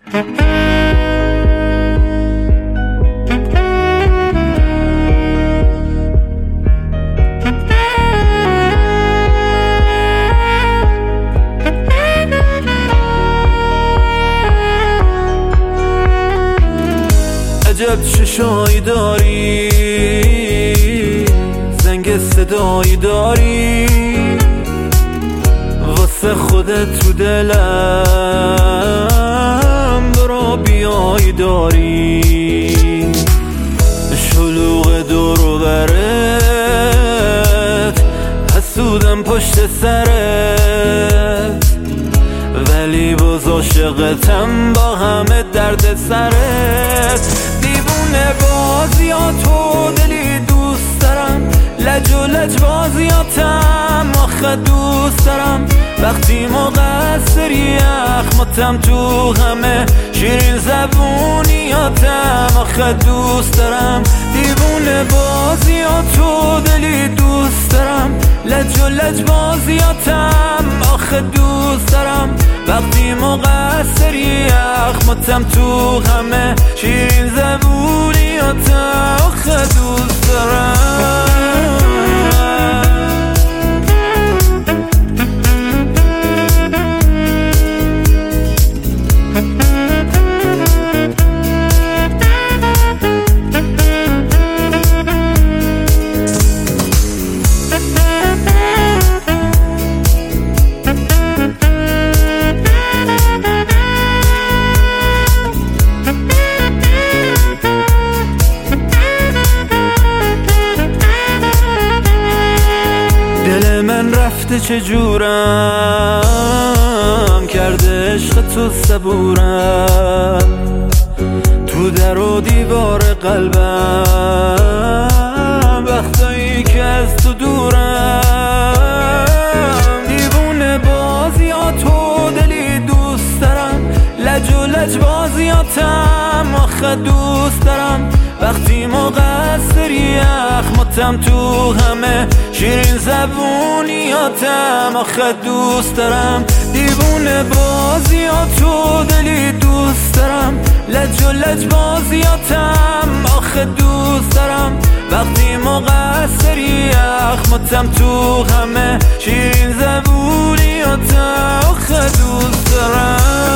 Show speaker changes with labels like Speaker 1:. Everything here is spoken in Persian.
Speaker 1: عجب چشایی داری، زنگ صدایی داری، واسه خودت تو دلم برو بیایی داری. شلوغ دور و برت، حسودم پشت سرت، ولی باز عاشقتم با همه درد سرت. دیوونه بازیاتو دلی دوست دارم، لج و لجبازیاتم آخه دوست دارم. وقتی مقصری اخماتم تو همه شیرین زبونیاتم آخه دوست دارم. دیوونه بازیاتو دلی دوست دارم، لج و لجبازیاتم آخه دوست دارم. وقتی مقصری اخماتم تو همه شیرین زبونیاتم آخه دوست دارم. دل من رفته چجورم، کرده عشق تو صبورم. تو در و دیوار قلبم وقتایی که از تو دورم. دیوونه بازیاتو دلی دوست دارم، لج و لجبازیاتم آخه دوست دارم. وقتی مقصری اخماتم تو همه شیرین زبونیاتم آخه دوست دارم. دیوونه بازیاتو دلی دوست دارم، لج و لجبازیاتم آخه دوست دارم. وقتی مقصری اخماتم تو همه شیرین زبونیاتم آخه دوست دارم.